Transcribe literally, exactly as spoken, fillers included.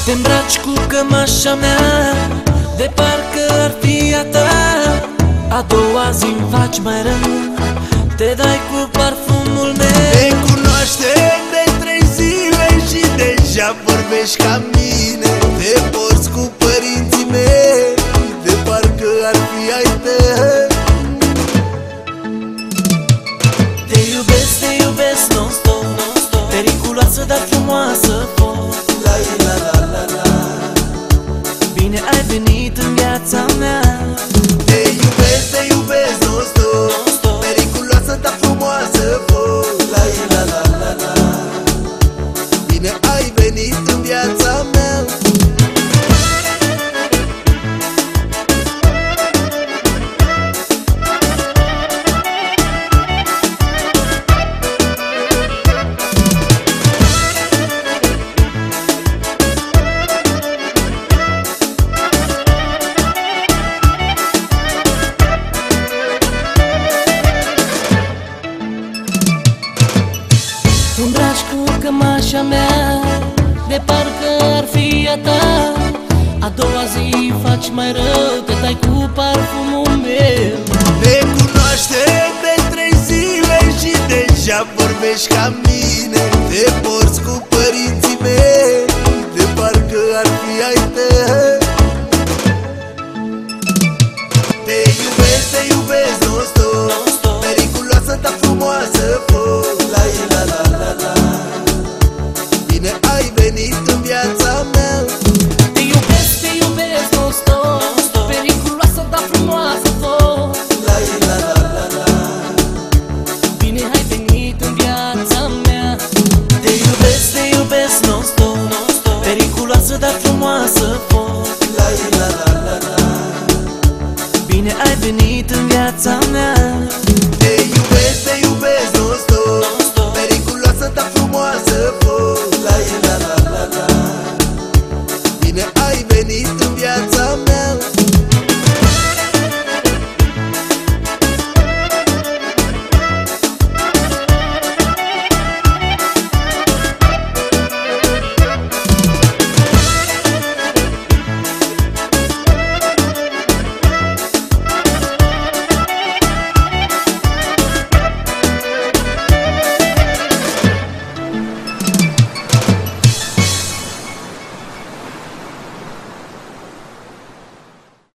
Te îmbraci cu cămașa mea, de parcă ar fi a ta. A doua zi-mi faci mai rău, te dai cu parfumul meu. Te cunoaștem de trei zile și deja vorbești ca mine. Te porți cu părinții mei, de parcă ar fi ai tăi. Te iubesc, te iubesc non-stop, periculoasă, dar frumoasă fost. La la la la la. Bine ai venit în viața mea. Te iubesc, te iubesc non-stop, periculoasă, dar frumoasă fost. La la la la la. Bine ai venit în viața mea. Îmbraci cu cămașa mea, de parcă ar fi a ta. A doua zi faci mai rău, te dai cu parfumul meu. Ne cunoaștem de trei zile și deja vorbești ca mine. Te porți cu părinții mei, de parcă ar fi ai tăi. Te iubesc, te iubesc non-stop, periculoasă, dar frumoasă fost. La la la la la. Bine ai venit în viața mea. Te iubesc, te iubesc non-stop, periculoasă, dar frumoasă fost. La la la la la. Bine ai venit în viața mea. Te iubesc, te iubesc non-stop, periculoasă, dar frumoasă fost. La la la la la. Bine ai venit în viața mea.